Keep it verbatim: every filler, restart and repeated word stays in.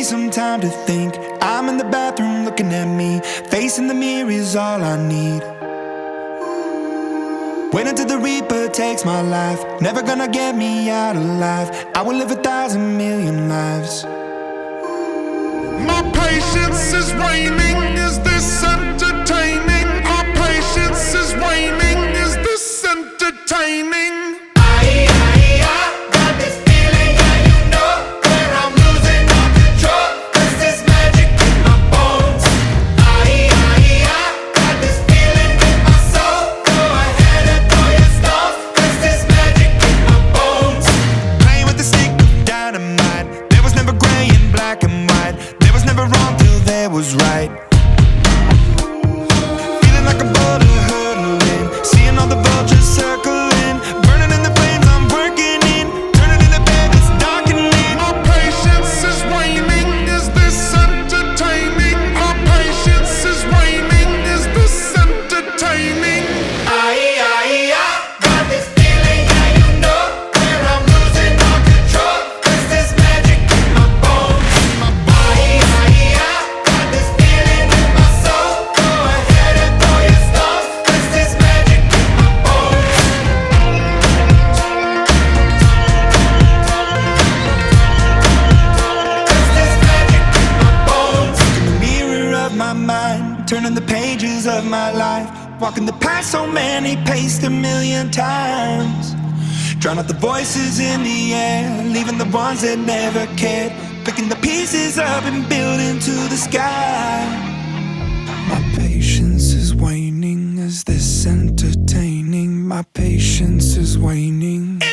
some time to think. I'm in the bathroom looking at me. Facing the mirror is all I need. Wait until the Reaper takes my life. Never gonna get me out alive. I will live a thousand million lives. My patience is waning. Is this entertaining? Our patience is waning. Is this entertaining? Was right. Feeling like a boulder hurtling, seeing all the vultures circling, burning in the flames I'm working in, turning in the bed it's darkening. Our patience is waning. Is this entertaining? Our patience is waning. Is this entertaining? I, I, I got this feeling, yeah, you know, where I'm losing all control. Cause there's magic in my bones. My body, I, I, I turning the pages of my life, walking the path so many paced a million times. Drown out the voices in the air, leaving the ones that never cared, picking the pieces up and building to the sky. My patience is waning. Is this entertaining? My patience is waning.